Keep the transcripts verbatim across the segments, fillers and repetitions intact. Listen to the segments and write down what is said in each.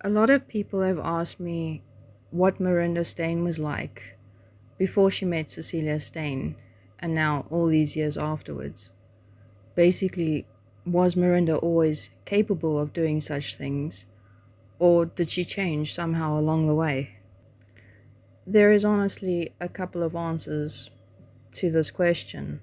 A lot of people have asked me what Miranda Stain was like before she met Cecilia Stain, and now all these years afterwards. Basically, was Miranda always capable of doing such things, or did she change somehow along the way? There is honestly a couple of answers to this question.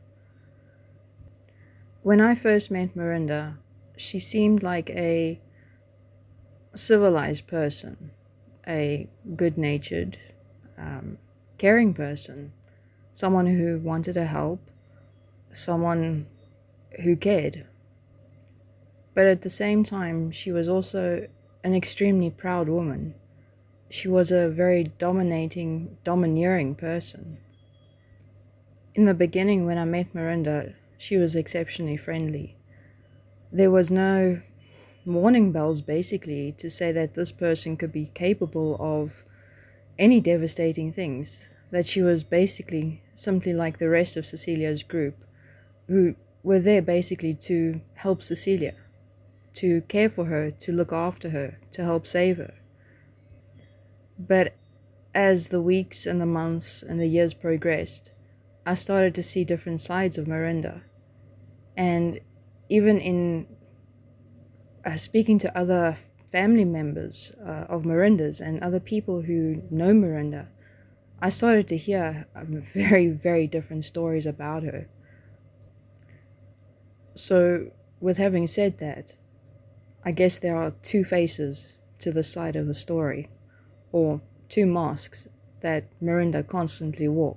When I first met Miranda, she seemed like a civilized person, a good natured, um, caring person, someone who wanted to help, someone who cared. But at the same time, she was also an extremely proud woman. She was a very dominating, domineering person. In the beginning, when I met Miranda, she was exceptionally friendly. There was no warning bells, basically, to say that this person could be capable of any devastating things, that she was basically simply like the rest of Cecilia's group, who were there basically to help Cecilia, to care for her, to look after her, to help save her. But as the weeks and the months and the years progressed, I started to see different sides of Miranda. And even in uh, speaking to other family members uh, of Miranda's and other people who know Miranda, I started to hear uh, very, very different stories about her. So, with having said that, I guess there are two faces to the side of the story, or two masks that Miranda constantly wore.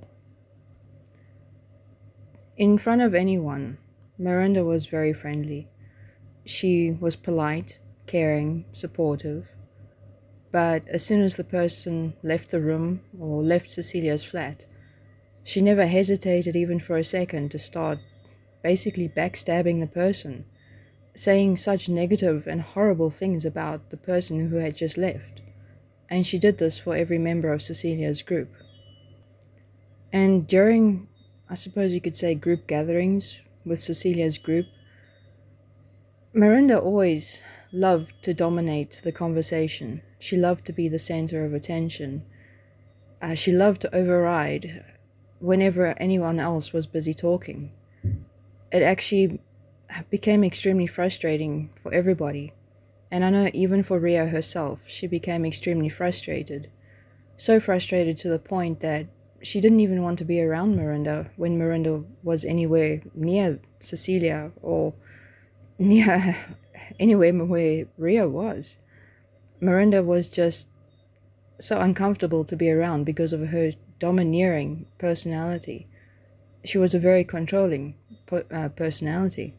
In front of anyone, Miranda was very friendly. She was polite, caring, supportive, but as soon as the person left the room or left Cecilia's flat, she never hesitated even for a second to start basically backstabbing the person, saying such negative and horrible things about the person who had just left. And she did this for every member of Cecilia's group. And during, I suppose you could say, group gatherings with Cecilia's group, Miranda always loved to dominate the conversation. She loved to be the center of attention. Uh, she loved to override whenever anyone else was busy talking. It actually became extremely frustrating for everybody. And I know even for Ria herself, she became extremely frustrated. So frustrated to the point that she didn't even want to be around Miranda when Miranda was anywhere near Cecilia or near anywhere where Ria was. Miranda was just so uncomfortable to be around because of her domineering personality. She was a very controlling uh, personality.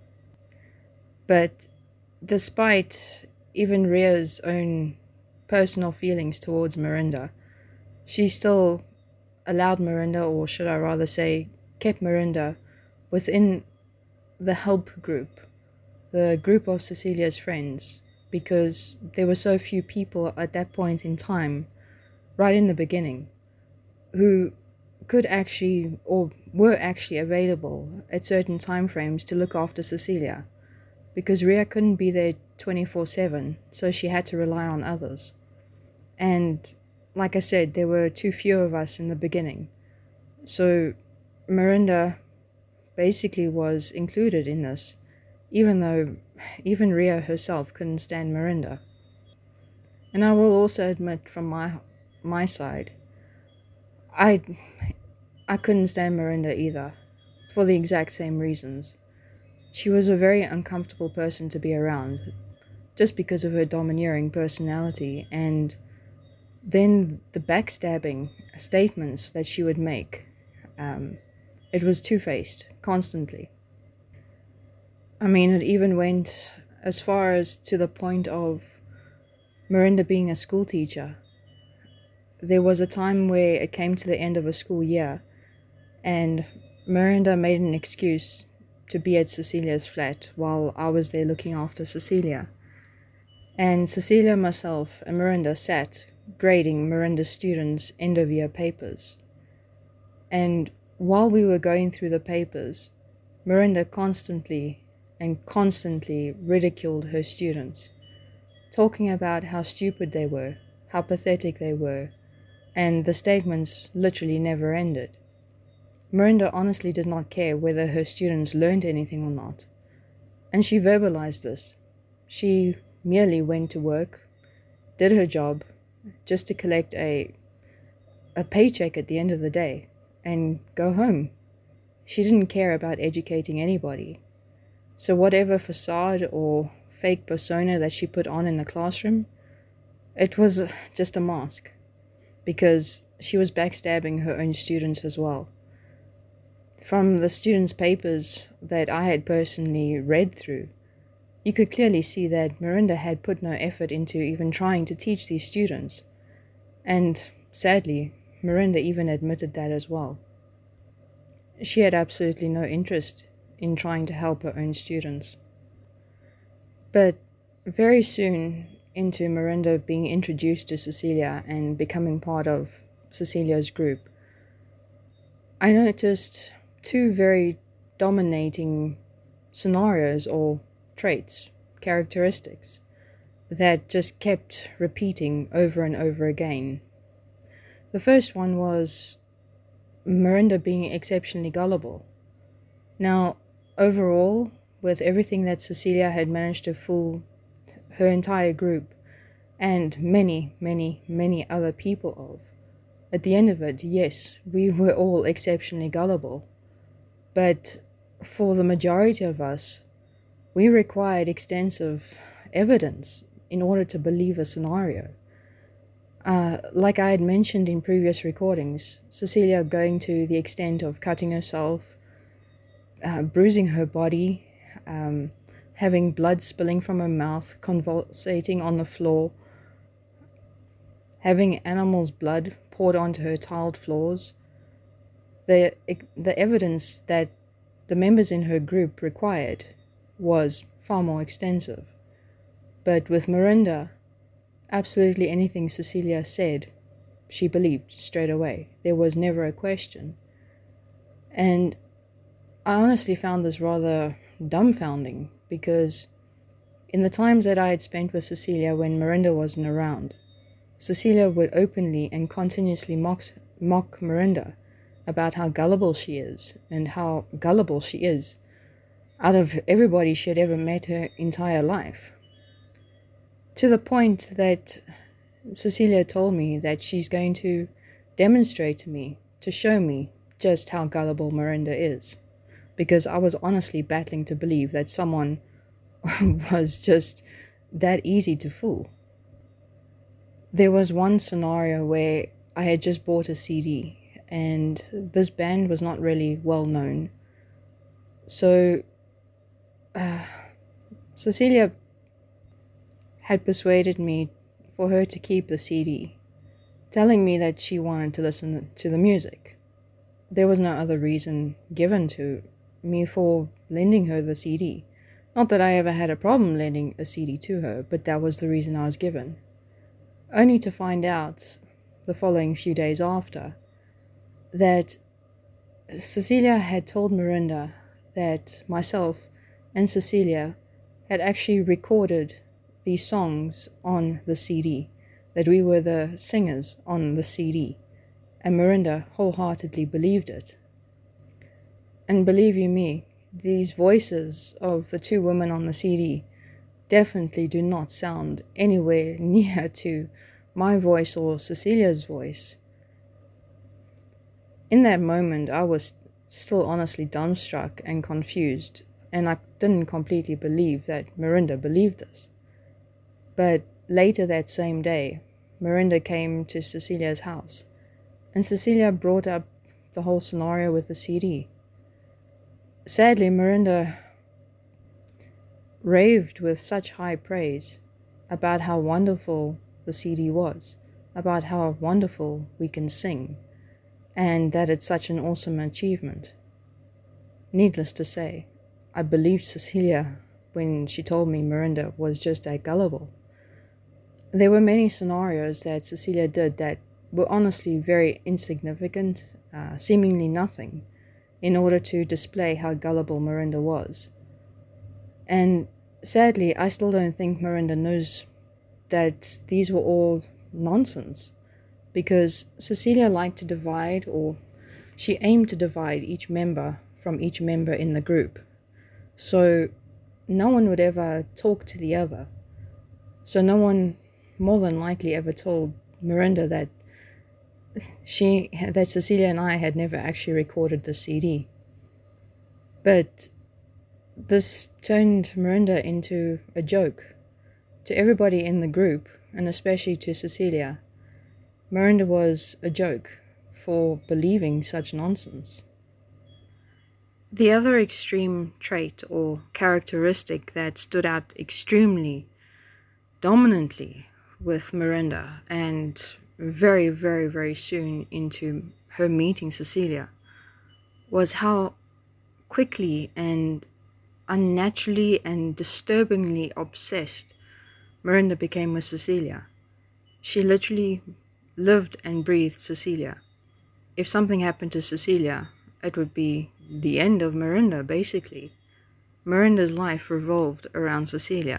But despite even Ria's own personal feelings towards Miranda, she still allowed Miranda, or should I rather say, kept Miranda within the help group, the group of Cecilia's friends, because there were so few people at that point in time, right in the beginning, who could actually, or were actually available at certain time frames to look after Cecilia, because Ria couldn't be there twenty-four seven, so she had to rely on others. And like I said, there were too few of us in the beginning. So Miranda basically was included in this, even though even Ria herself couldn't stand Miranda. And I will also admit from my my side, I I couldn't stand Miranda either, for the exact same reasons. She was a very uncomfortable person to be around, just because of her domineering personality, and then the backstabbing statements that she would make. Um, it was two-faced, constantly. I mean, it even went as far as to the point of Miranda being a school teacher. There was a time where it came to the end of a school year, and Miranda made an excuse to be at Cecilia's flat while I was there looking after Cecilia. And Cecilia, myself, and Miranda sat grading Miranda's students' end of year papers. And while we were going through the papers, Miranda constantly and constantly ridiculed her students. talking about how stupid they were, how pathetic they were, and the statements literally never ended. Miranda honestly did not care whether her students learned anything or not, and she verbalized this. She merely went to work, did her job, just to collect a, a paycheck at the end of the day, and go home. She didn't care about educating anybody. So whatever facade or fake persona that she put on in the classroom, it was just a mask, because she was backstabbing her own students as well. From the students' papers that I had personally read through, you could clearly see that Miranda had put no effort into even trying to teach these students. And sadly, Miranda even admitted that as well. She had absolutely no interest in trying to help her own students. But very soon into Miranda being introduced to Cecilia and becoming part of Cecilia's group, I noticed two very dominating scenarios or traits, characteristics, that just kept repeating over and over again. The first one was Miranda being exceptionally gullible. Now, overall, with everything that Cecilia had managed to fool her entire group and many, many, many other people of, at the end of it, yes, we were all exceptionally gullible. But for the majority of us, we required extensive evidence in order to believe a scenario. Uh, like I had mentioned in previous recordings, Cecilia going to the extent of cutting herself, uh, bruising her body, um, having blood spilling from her mouth, convulsating on the floor, having animals' blood poured onto her tiled floors. The, the evidence that the members in her group required was far more extensive. But with Miranda, absolutely anything Cecilia said, she believed straight away. There was never a question. And I honestly found this rather dumbfounding, because in the times that I had spent with Cecilia when Miranda wasn't around, Cecilia would openly and continuously mock, mock Miranda about how gullible she is, and how gullible she is out of everybody she had ever met her entire life. To the point that Cecilia told me that she's going to demonstrate to me, to show me just how gullible Miranda is, because I was honestly battling to believe that someone was just that easy to fool. There was one scenario where I had just bought a C D, and this band was not really well known. So uh, Cecilia had persuaded me for her to keep the C D, telling me that she wanted to listen to the music. There was no other reason given to me for lending her the C D. Not that I ever had a problem lending a C D to her, but that was the reason I was given. Only to find out the following few days after that Cecilia had told Miranda that myself and Cecilia had actually recorded these songs on the C D, that we were the singers on the C D, and Miranda wholeheartedly believed it. And believe you me, these voices of the two women on the C D definitely do not sound anywhere near to my voice or Cecilia's voice. In that moment, I was still honestly dumbstruck and confused, and I didn't completely believe that Miranda believed this. But later that same day, Miranda came to Cecilia's house, and Cecilia brought up the whole scenario with the C D. Sadly, Miranda raved with such high praise about how wonderful the C D was, about how wonderful we can sing, and that it's such an awesome achievement. Needless to say, I believed Cecilia when she told me Miranda was just that gullible. There were many scenarios that Cecilia did that were honestly very insignificant, uh, seemingly nothing, in order to display how gullible Miranda was. And sadly, I still don't think Miranda knows that these were all nonsense, because Cecilia liked to divide, or she aimed to divide each member from each member in the group. So no one would ever talk to the other. So no one more than likely ever told Miranda that she that Cecilia and I had never actually recorded the C D. But this turned Miranda into a joke to everybody in the group, and especially to Cecilia. Miranda was a joke for believing such nonsense. The other extreme trait or characteristic that stood out extremely dominantly with Miranda, and very, very, very soon into her meeting Cecilia, was how quickly and unnaturally and disturbingly obsessed Miranda became with Cecilia. She literally lived and breathed Cecilia. If something happened to Cecilia, it would be the end of Miranda, basically. Miranda's life revolved around Cecilia.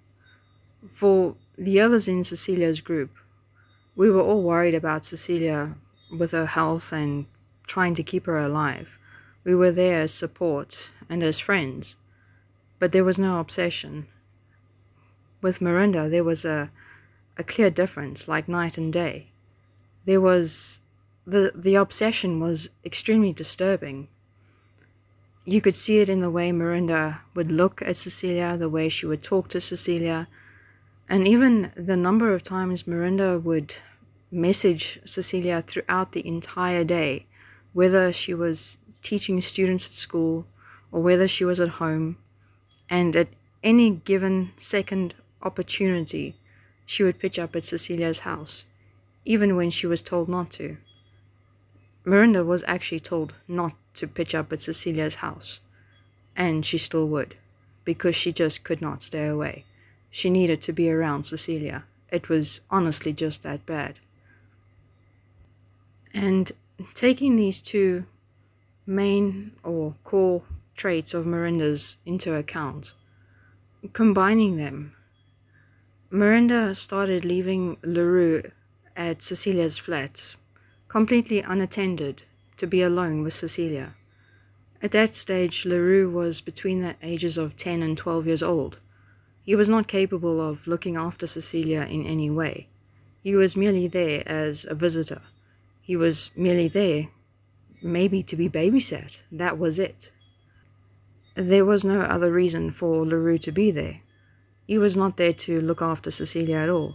For the others in Cecilia's group, we were all worried about Cecilia with her health and trying to keep her alive. We were there as support and as friends, but there was no obsession. With Miranda, there was a, a clear difference, like night and day. There was, the, the obsession was extremely disturbing. You could see it in the way Miranda would look at Cecilia, the way she would talk to Cecilia, and even the number of times Miranda would message Cecilia throughout the entire day, whether she was teaching students at school or whether she was at home, and at any given second opportunity, she would pitch up at Cecilia's house, even when she was told not to. Miranda was actually told not to pitch up at Cecilia's house, and she still would, because she just could not stay away. She needed to be around Cecilia. It was honestly just that bad. And taking these two main or core traits of Miranda's into account, combining them, Miranda started leaving LaRue at Cecilia's flat, completely unattended, to be alone with Cecilia. At that stage, LaRue was between the ages of ten and twelve years old. He was not capable of looking after Cecilia in any way. He was merely there as a visitor. He was merely there, maybe to be babysat. That was it. There was no other reason for LaRue to be there. He was not there to look after Cecilia at all.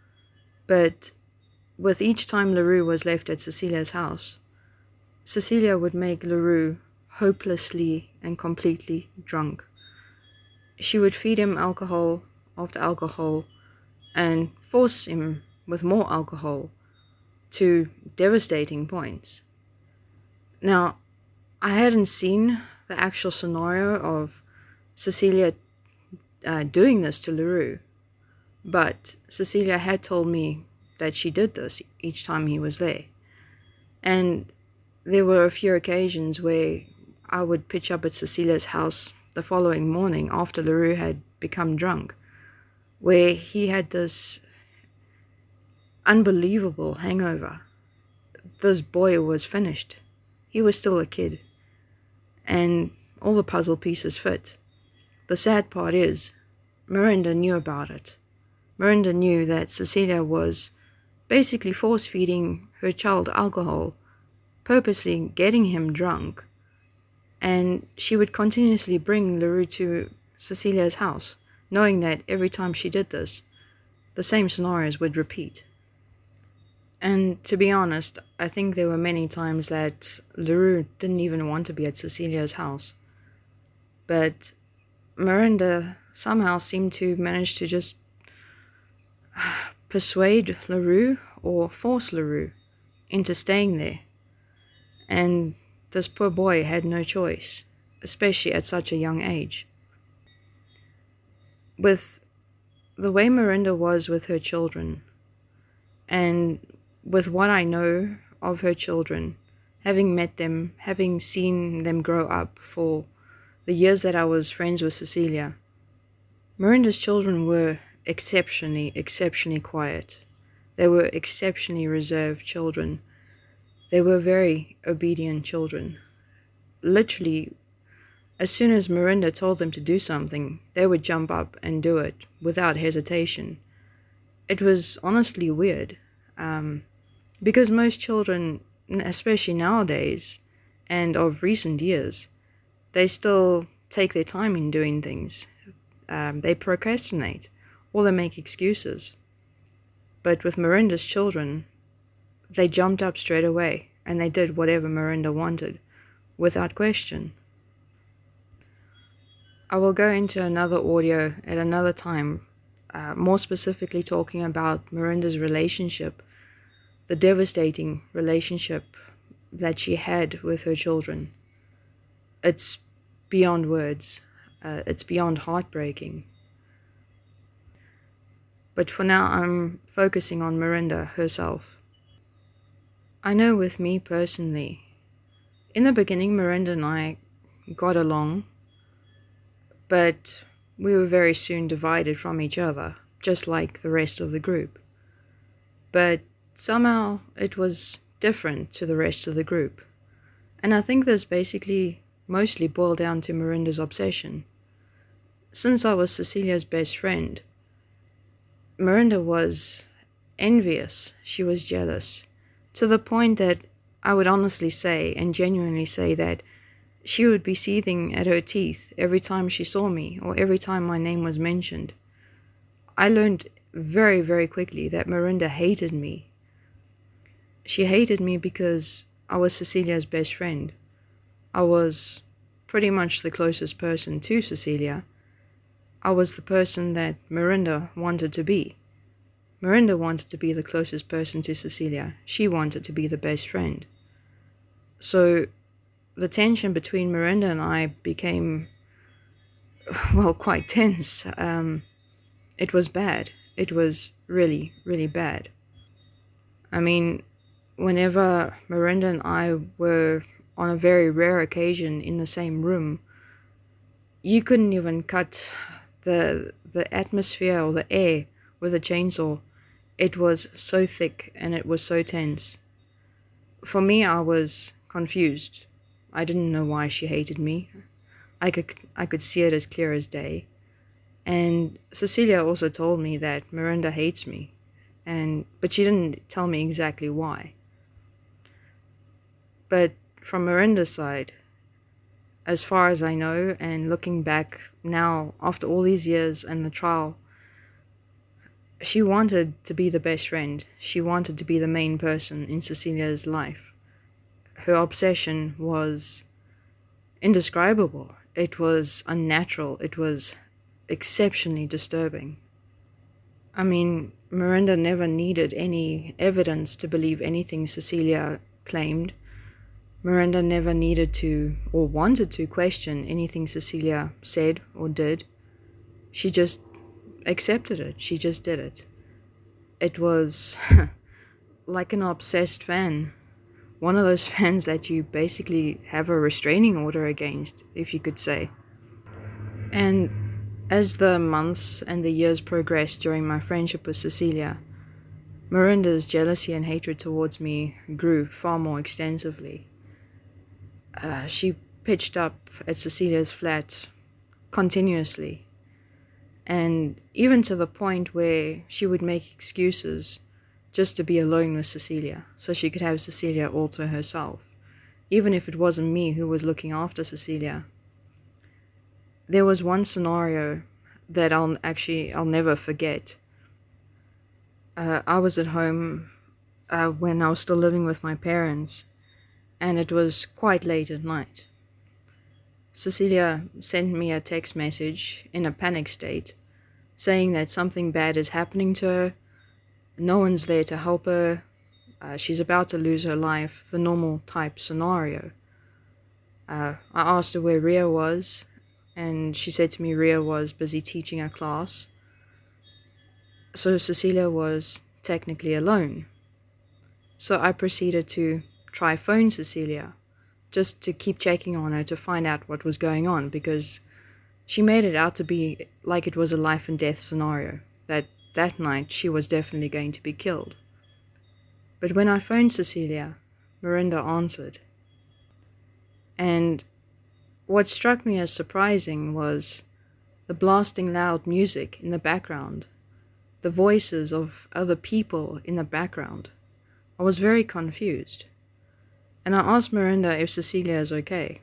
But with each time LaRue was left at Cecilia's house, Cecilia would make LaRue hopelessly and completely drunk. She would feed him alcohol after alcohol and force him with more alcohol to devastating points. Now, I hadn't seen the actual scenario of Cecilia uh, doing this to LaRue, but Cecilia had told me that she did this each time he was there. And there were a few occasions where I would pitch up at Cecilia's house the following morning after LaRue had become drunk, where he had this unbelievable hangover. This boy was finished. He was still a kid, and all the puzzle pieces fit. The sad part is, Miranda knew about it. Miranda knew that Cecilia was basically force-feeding her child alcohol, purposely getting him drunk, and she would continuously bring LaRue to Cecilia's house, knowing that every time she did this, the same scenarios would repeat. And to be honest, I think there were many times that LaRue didn't even want to be at Cecilia's house. But Miranda somehow seemed to manage to just persuade LaRue or force LaRue into staying there. And this poor boy had no choice, especially at such a young age. With the way Miranda was with her children, and with what I know of her children, having met them, having seen them grow up for the years that I was friends with Cecilia, Miranda's children were exceptionally, exceptionally quiet. They were exceptionally reserved children. They were very obedient children. Literally, as soon as Mirinda told them to do something, they would jump up and do it without hesitation. It was honestly weird, um, because most children, especially nowadays and of recent years, they still take their time in doing things. Um, they procrastinate or they make excuses. But with Mirinda's children, they jumped up straight away and they did whatever Mirinda wanted, without question. I will go into another audio at another time, uh, more specifically talking about Mirinda's relationship, the devastating relationship that she had with her children. It's beyond words. Uh, it's beyond heartbreaking. But for now, I'm focusing on Mirinda herself. I know with me personally, in the beginning, Mirinda and I got along, but we were very soon divided from each other, just like the rest of the group. But somehow it was different to the rest of the group. And I think this basically mostly boiled down to Mirinda's obsession. Since I was Cecilia's best friend, Mirinda was envious, she was jealous, to the point that I would honestly say and genuinely say that she would be seething at her teeth every time she saw me or every time my name was mentioned. I learned very, very quickly that Mirinda hated me. She hated me because I was Cecilia's best friend. I was pretty much the closest person to Cecilia. I was the person that Mirinda wanted to be. Mirinda wanted to be the closest person to Cecilia. She wanted to be the best friend. So the tension between Mirinda and I became, well, quite tense. Um, it was bad. It was really, really bad. I mean, whenever Mirinda and I were on a very rare occasion in the same room, you couldn't even cut the the atmosphere or the air with a chainsaw. It was so thick and it was so tense. For me, I was confused. I didn't know why she hated me. I could I could see it as clear as day. And Cecilia also told me that Mirinda hates me, and but she didn't tell me exactly why. But from Mirinda's side, as far as I know, and looking back now after all these years and the trial, she wanted to be the best friend. She wanted to be the main person in Cecilia's life. Her obsession was indescribable. It was unnatural. It was exceptionally disturbing. I mean, Mirinda never needed any evidence to believe anything Cecilia claimed. Mirinda never needed to or wanted to question anything Cecilia said or did. She just accepted it. She just did it. It was like an obsessed fan. One of those fans that you basically have a restraining order against, if you could say. And as the months and the years progressed during my friendship with Cecilia, Mirinda's jealousy and hatred towards me grew far more extensively. Uh, she pitched up at Cecilia's flat continuously, and even to the point where she would make excuses just to be alone with Cecilia, so she could have Cecilia all to herself, even if it wasn't me who was looking after Cecilia. There was one scenario that I'll actually, I'll never forget. Uh, I was at home uh, when I was still living with my parents, and it was quite late at night. Cecilia sent me a text message in a panic state, saying that something bad is happening to her. No one's there to help her. Uh, she's about to lose her life, the normal type scenario. Uh, I asked her where Ria was, and she said to me Ria was busy teaching a class. So Cecilia was technically alone. So I proceeded to try phone Cecilia, just to keep checking on her to find out what was going on, because she made it out to be like it was a life and death scenario. that that night she was definitely going to be killed. But when I phoned Cecilia, Miranda answered. And what struck me as surprising was the blasting loud music in the background, the voices of other people in the background. I was very confused, and I asked Miranda if Cecilia is okay.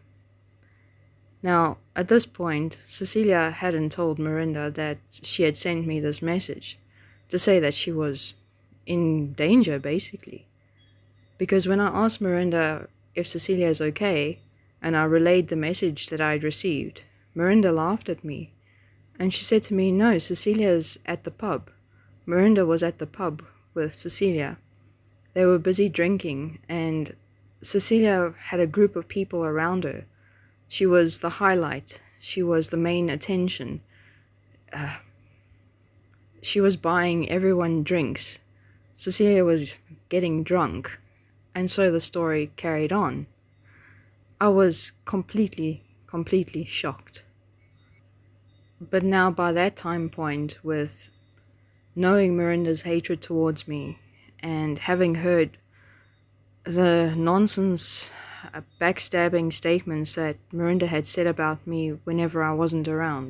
Now, at this point, Cecilia hadn't told Miranda that she had sent me this message to say that she was in danger, basically. Because when I asked Miranda if Cecilia is okay, and I relayed the message that I had received, Miranda laughed at me, and she said to me, "No, Cecilia's at the pub." Miranda was at the pub with Cecilia. They were busy drinking, and Cecilia had a group of people around her. She was the highlight. She was the main attention. Uh, she was buying everyone drinks. Cecilia was getting drunk, and so the story carried on. I was completely, completely shocked. But now by that time point, with knowing Miranda's hatred towards me and having heard the nonsense, uh, backstabbing statements that Miranda had said about me whenever I wasn't around,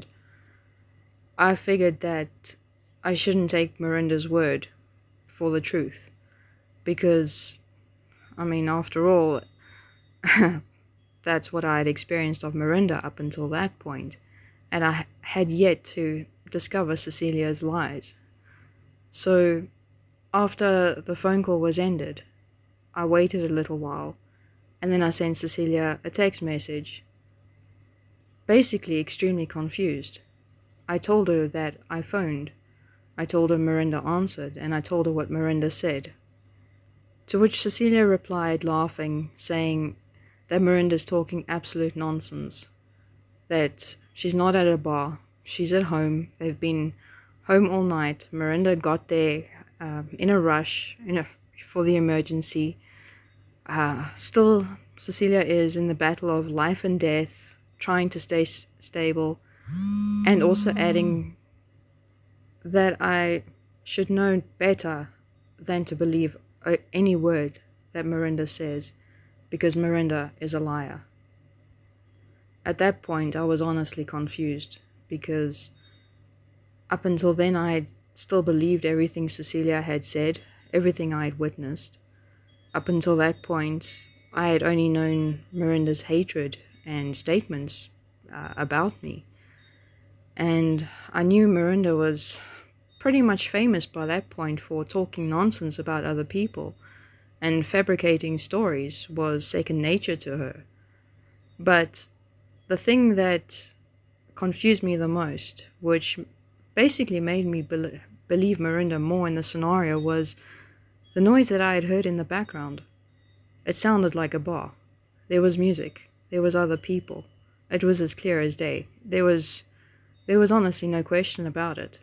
I figured that I shouldn't take Miranda's word for the truth. Because, I mean, after all, that's what I had experienced of Miranda up until that point, and I had yet to discover Cecilia's lies. So, after the phone call was ended, I waited a little while, and then I sent Cecilia a text message, basically extremely confused. I told her that I phoned. I told her Miranda answered, and I told her what Miranda said. To which Cecilia replied, laughing, saying that Miranda's talking absolute nonsense, that she's not at a bar, she's at home, they've been home all night, Miranda got there um, in a rush in a, for the emergency. Uh, still, Cecilia is in the battle of life and death, trying to stay s- stable, and also adding that I should know better than to believe uh, any word that Miranda says, because Miranda is a liar. At that point, I was honestly confused, because up until then I had still believed everything Cecilia had said, everything I had witnessed. Up until that point, I had only known Miranda's hatred and statements uh, about me. And I knew Miranda was pretty much famous by that point for talking nonsense about other people, and fabricating stories was second nature to her. But the thing that confused me the most, which basically made me be- believe Miranda more in the scenario, was the noise that I had heard in the background. It sounded like a bar. There was music. There was other people. It was as clear as day. There was, there was honestly no question about it.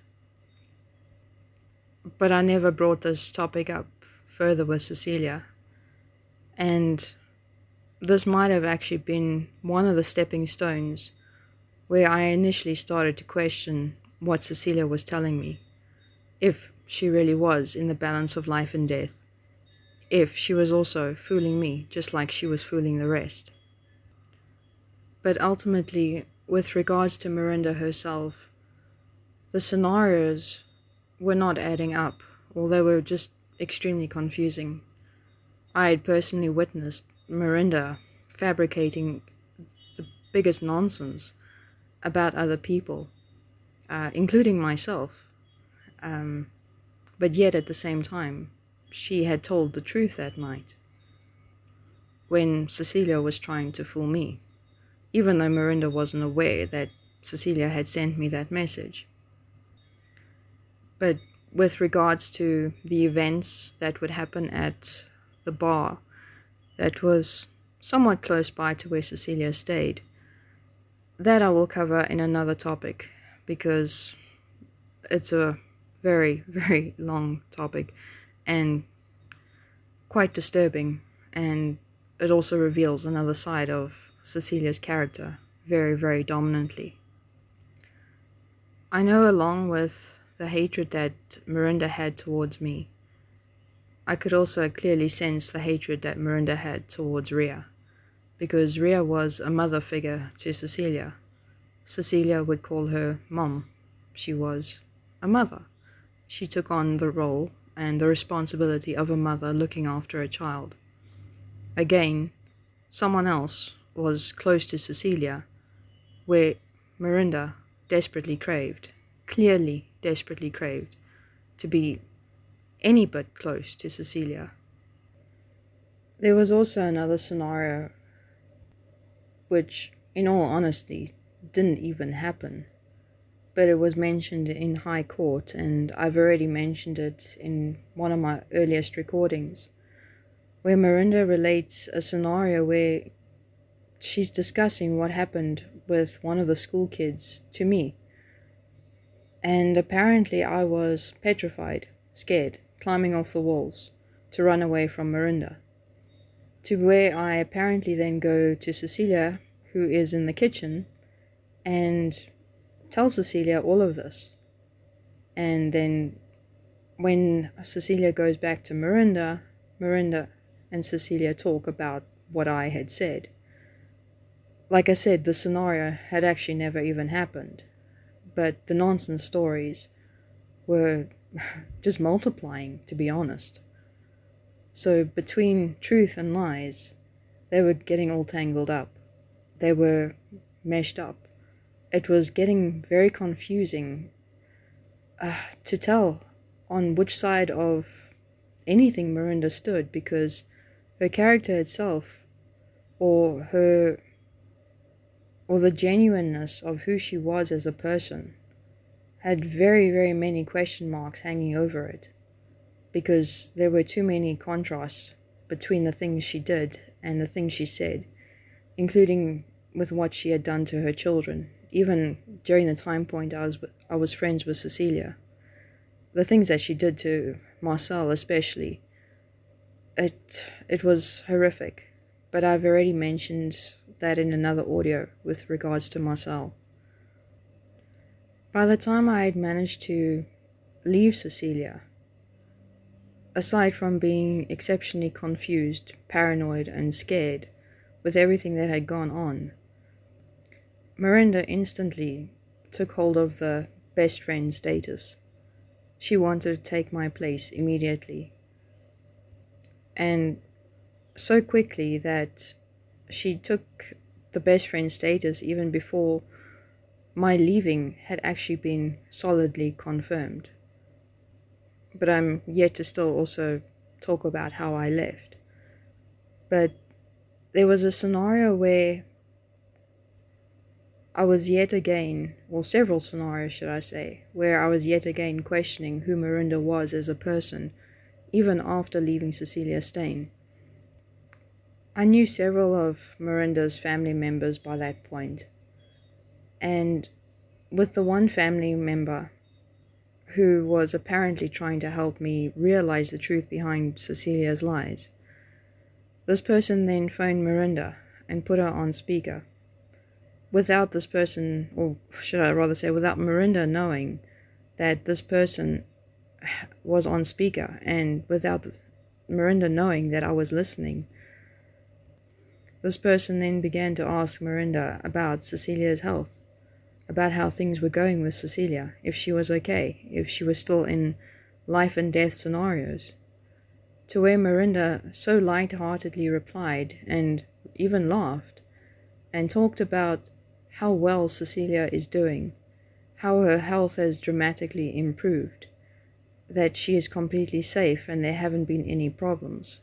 But I never brought this topic up further with Cecilia. And this might have actually been one of the stepping stones where I initially started to question what Cecilia was telling me, if she really was in the balance of life and death, if she was also fooling me just like she was fooling the rest. But ultimately, with regards to Miranda herself, the scenarios were not adding up, or they were just extremely confusing. I had personally witnessed Miranda fabricating the biggest nonsense about other people, uh, including myself. Um, but yet at the same time, she had told the truth that night, when Cecilia was trying to fool me, even though Miranda wasn't aware that Cecilia had sent me that message. But with regards to the events that would happen at the bar that was somewhat close by to where Cecilia stayed, that I will cover in another topic, because it's a very, very long topic and quite disturbing, and it also reveals another side of Cecilia's character very, very dominantly. I know along with the hatred that Mirinda had towards me, I could also clearly sense the hatred that Mirinda had towards Ria, because Ria was a mother figure to Cecilia. Cecilia would call her Mom. She was a mother. She took on the role and the responsibility of a mother looking after a child. Again, someone else was close to Cecilia, where Mirinda desperately craved, clearly desperately craved, to be any bit close to Cecilia. There was also another scenario which, in all honesty, didn't even happen, but it was mentioned in High Court, and I've already mentioned it in one of my earliest recordings, where Mirinda relates a scenario where she's discussing what happened with one of the school kids to me. And apparently I was petrified, scared, climbing off the walls to run away from Mirinda. To where I apparently then go to Cecilia, who is in the kitchen, and tell Cecilia all of this. And then when Cecilia goes back to Mirinda, Mirinda and Cecilia talk about what I had said. Like I said, the scenario had actually never even happened, but the nonsense stories were just multiplying, to be honest. So between truth and lies, they were getting all tangled up. They were meshed up. It was getting very confusing uh, to tell on which side of anything Mirinda stood, because her character itself, or her, or the genuineness of who she was as a person, had very, very many question marks hanging over it, because there were too many contrasts between the things she did and the things she said, including with what she had done to her children, even during the time point I was I was friends with Cecilia. The things that she did to Marcel especially, it it was horrific, but I've already mentioned that in another audio with regards to Marcel. By the time I had managed to leave Cecilia, aside from being exceptionally confused, paranoid, and scared with everything that had gone on, Mirinda instantly took hold of the best friend status. She wanted to take my place immediately, and so quickly that she took the best friend status even before my leaving had actually been solidly confirmed. But I'm yet to still also talk about how I left. But there was a scenario where I was yet again, or several scenarios should I say, where I was yet again questioning who Mirinda was as a person, even after leaving Cecilia Stain. I knew several of Mirinda's family members by that point, and with the one family member who was apparently trying to help me realize the truth behind Cecilia's lies, this person then phoned Mirinda and put her on speaker. Without this person, or should I rather say without Mirinda knowing that this person was on speaker, and without Mirinda knowing that I was listening, this person then began to ask Mirinda about Cecilia's health, about how things were going with Cecilia, if she was okay, if she was still in life and death scenarios, to where Mirinda so light-heartedly replied and even laughed and talked about how well Cecilia is doing, how her health has dramatically improved, that she is completely safe and there haven't been any problems.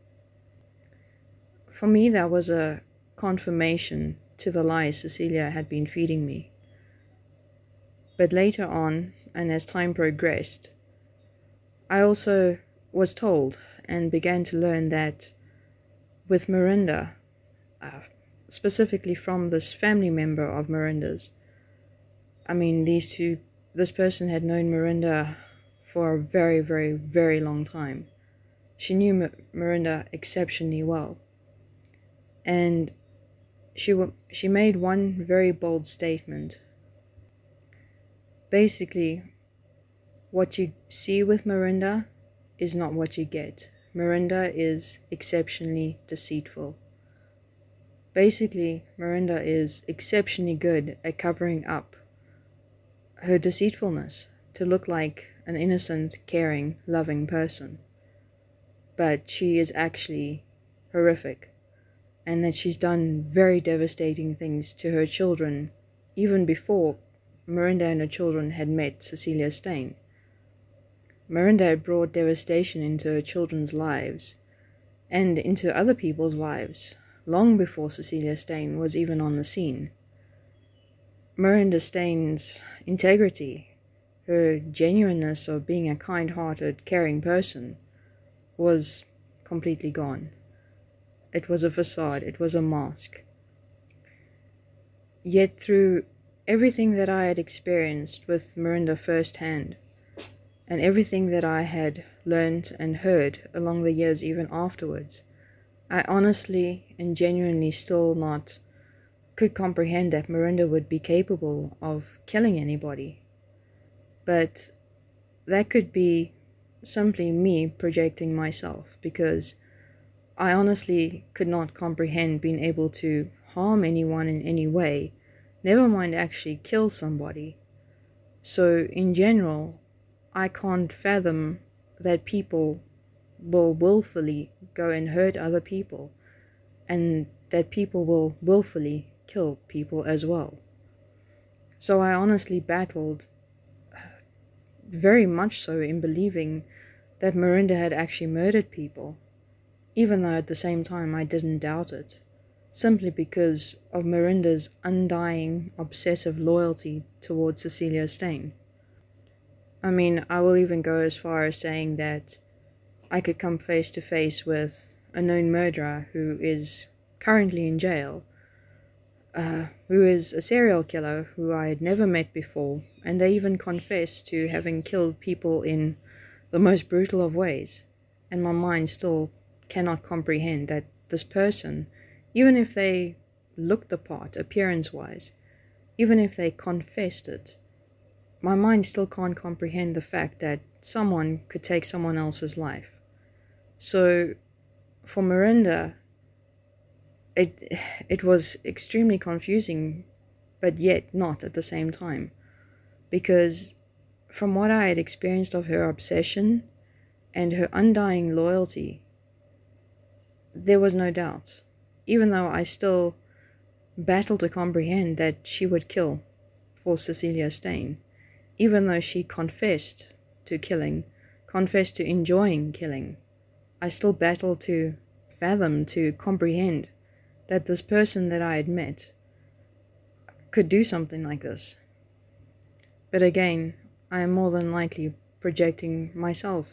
For me, that was a confirmation to the lies Cecilia had been feeding me. But later on, and as time progressed, I also was told and began to learn that with Mirinda, uh, specifically from this family member of Mirinda's, I mean, these two, this person had known Mirinda for a very, very, very long time. She knew M- Mirinda exceptionally well. And she w- she made one very bold statement. Basically, what you see with Miranda is not what you get. Miranda is exceptionally deceitful. Basically, Miranda is exceptionally good at covering up her deceitfulness to look like an innocent, caring, loving person. But she is actually horrific, and that she's done very devastating things to her children even before Miranda and her children had met Cecilia Steyn. Miranda had brought devastation into her children's lives and into other people's lives long before Cecilia Steyn was even on the scene. Miranda Steyn's integrity, her genuineness of being a kind-hearted, caring person, was completely gone. It was a facade, it was a mask. Yet through everything that I had experienced with Miranda firsthand, and everything that I had learned and heard along the years even afterwards, I honestly and genuinely still not could comprehend that Miranda would be capable of killing anybody. But that could be simply me projecting myself, because I honestly could not comprehend being able to harm anyone in any way, never mind actually kill somebody. So in general, I can't fathom that people will willfully go and hurt other people, and that people will willfully kill people as well. So I honestly battled very much so in believing that Miranda had actually murdered people, even though at the same time I didn't doubt it, simply because of Miranda's undying, obsessive loyalty towards Cecilia Steyn. I mean, I will even go as far as saying that I could come face to face with a known murderer who is currently in jail, uh, who is a serial killer who I had never met before, and they even confess to having killed people in the most brutal of ways, and my mind still cannot comprehend that this person, even if they looked the part appearance-wise, even if they confessed it, my mind still can't comprehend the fact that someone could take someone else's life. So for Miranda, it it was extremely confusing, but yet not at the same time, because from what I had experienced of her obsession and her undying loyalty, there was no doubt, even though I still battled to comprehend that she would kill for Cecilia Steyn, even though she confessed to killing, confessed to enjoying killing. I still battled to fathom, to comprehend that this person that I had met could do something like this. But again, I am more than likely projecting myself,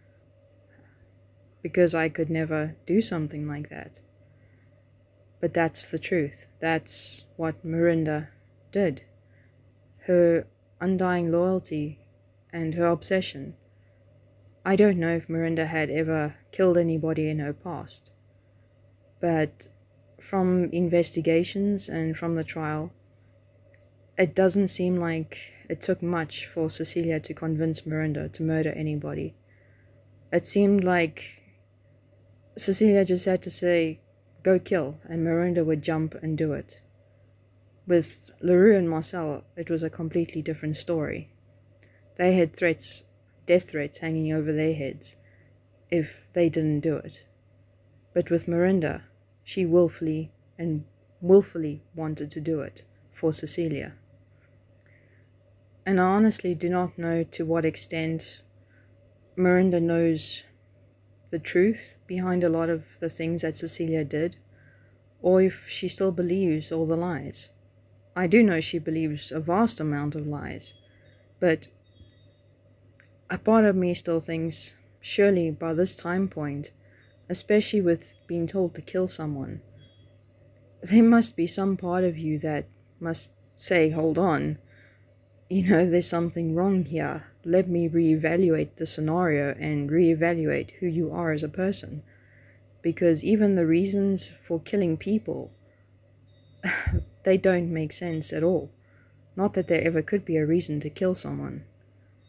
because I could never do something like that. But that's the truth. That's what Miranda did. Her undying loyalty and her obsession. I don't know if Miranda had ever killed anybody in her past, but from investigations and from the trial, it doesn't seem like it took much for Cecilia to convince Miranda to murder anybody. It seemed like Cecilia just had to say, go kill, and Miranda would jump and do it. With LaRue and Marcel, it was a completely different story. They had threats, death threats hanging over their heads if they didn't do it. But with Miranda, she willfully and willfully wanted to do it for Cecilia. And I honestly do not know to what extent Miranda knows the truth behind a lot of the things that Cecilia did, or if she still believes all the lies. I do know she believes a vast amount of lies, but a part of me still thinks, surely by this time point, especially with being told to kill someone, there must be some part of you that must say, hold on, you know, there's something wrong here. Let me reevaluate the scenario and reevaluate who you are as a person. Because even the reasons for killing people, they don't make sense at all. Not that there ever could be a reason to kill someone.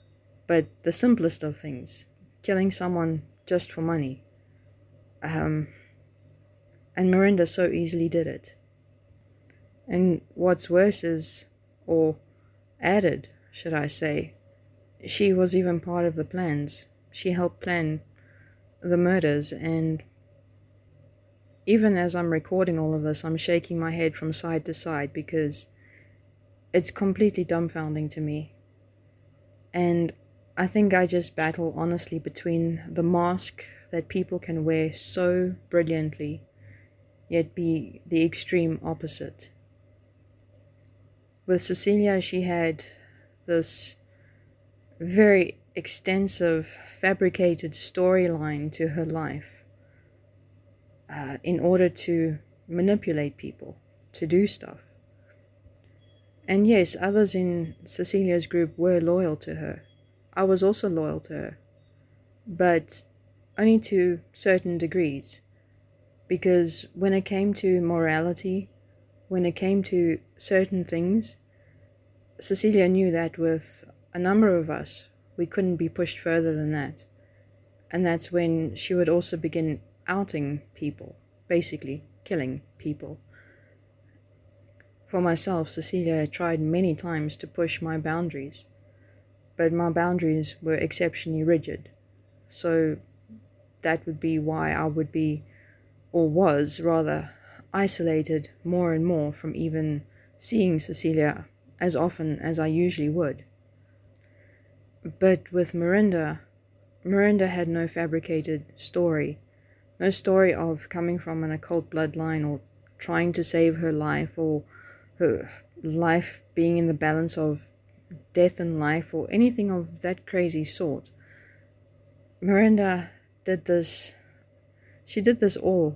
but the simplest of things, killing someone just for money. Um, and Miranda so easily did it. And what's worse is, or added, should I say, she was even part of the plans. She helped plan the murders, and even as I'm recording all of this, I'm shaking my head from side to side because it's completely dumbfounding to me. And I think I just battle honestly between the mask that people can wear so brilliantly, yet be the extreme opposite. With Cecilia, she had this very extensive, fabricated storyline to her life uh, in order to manipulate people, to do stuff. And yes, others in Cecilia's group were loyal to her. I was also loyal to her, but only to certain degrees. Because when it came to morality, when it came to certain things, Cecilia knew that with a number of us, we couldn't be pushed further than that. And that's when she would also begin outing people, basically killing people. For myself, Cecilia had tried many times to push my boundaries, but my boundaries were exceptionally rigid. So that would be why I would be, or was rather, isolated more and more from even seeing Cecilia as often as I usually would. But with Miranda, Miranda had no fabricated story, no story of coming from an occult bloodline or trying to save her life, or her life being in the balance of death and life, or anything of that crazy sort. Miranda did this, she did this all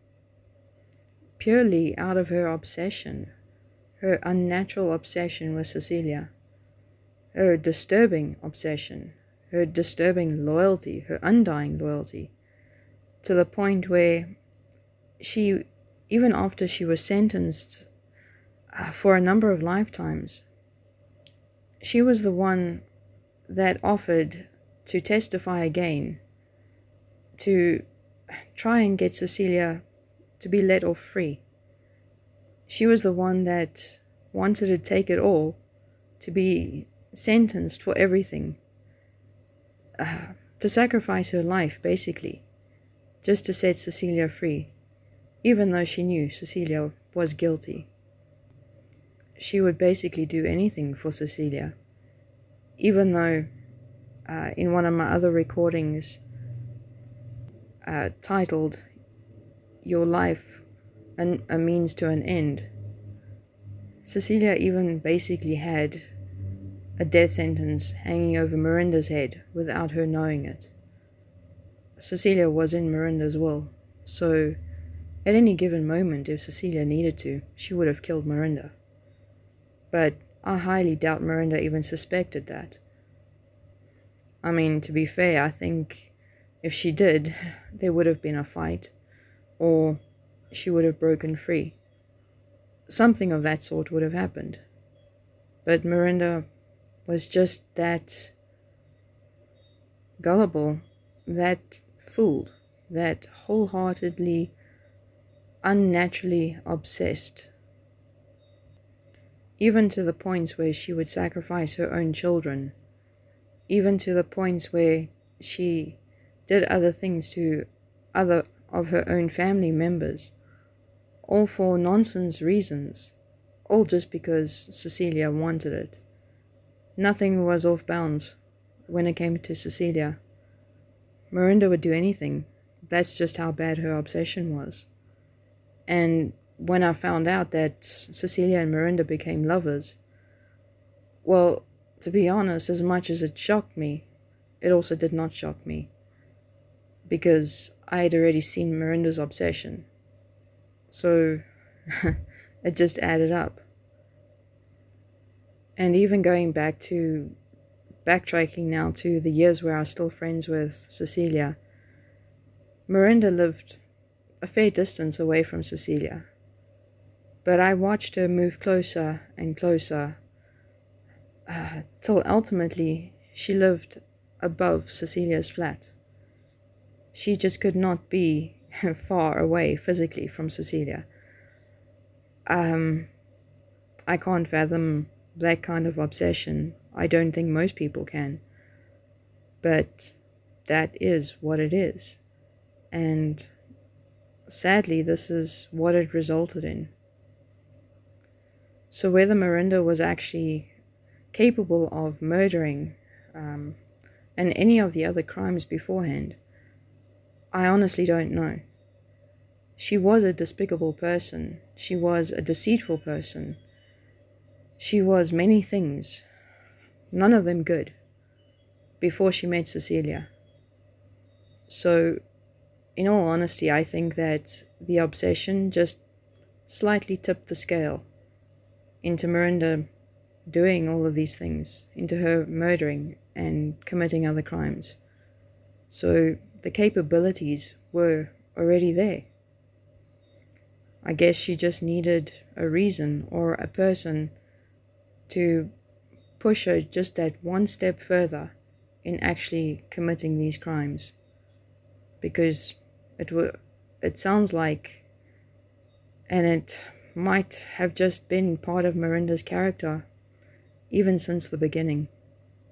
purely out of her obsession, her unnatural obsession with Cecilia, her disturbing obsession, her disturbing loyalty, her undying loyalty, to the point where she, even after she was sentenced uh, for a number of lifetimes, she was the one that offered to testify again, to try and get Cecilia to be let off free. She was the one that wanted to take it all, to be sentenced for everything, uh, to sacrifice her life, basically, just to set Cecilia free, even though she knew Cecilia was guilty. She would basically do anything for Cecilia, even though uh, in one of my other recordings uh, titled Your Life an, a Means to an End, Cecilia even basically had a death sentence hanging over Miranda's head without her knowing it. Cecilia was in Miranda's will, so at any given moment, if Cecilia needed to, she would have killed Miranda. But I highly doubt Miranda even suspected that. I mean, to be fair, I think if she did, there would have been a fight, or she would have broken free. Something of that sort would have happened. But Miranda was just that gullible, that fooled, that wholeheartedly, unnaturally obsessed. Even to the points where she would sacrifice her own children. Even to the points where she did other things to other of her own family members. All for nonsense reasons. All just because Cecilia wanted it. Nothing was off bounds when it came to Cecilia. Miranda would do anything. That's just how bad her obsession was. And when I found out that Cecilia and Miranda became lovers, well, to be honest, as much as it shocked me, it also did not shock me. Because I had already seen Miranda's obsession. So it just added up. And even going back to, backtracking now to the years where I was still friends with Cecilia, Miranda lived a fair distance away from Cecilia. But I watched her move closer and closer, uh, till ultimately She lived above Cecilia's flat. She just could not be far away physically from Cecilia. Um, I can't fathom that kind of obsession. I don't think most people can. But that is what it is. And sadly, this is what it resulted in. So whether Miranda was actually capable of murdering um, and any of the other crimes beforehand, I honestly don't know. She was a despicable person. She was a deceitful person. She was many things, none of them good, before she met Cecilia. So, in all honesty, I think that the obsession just slightly tipped the scale into Miranda doing all of these things, into her murdering and committing other crimes. So the capabilities were already there. I guess she just needed a reason or a person to push her just that one step further in actually committing these crimes. Because it w- it sounds like, and it might have just been part of Miranda's character even since the beginning.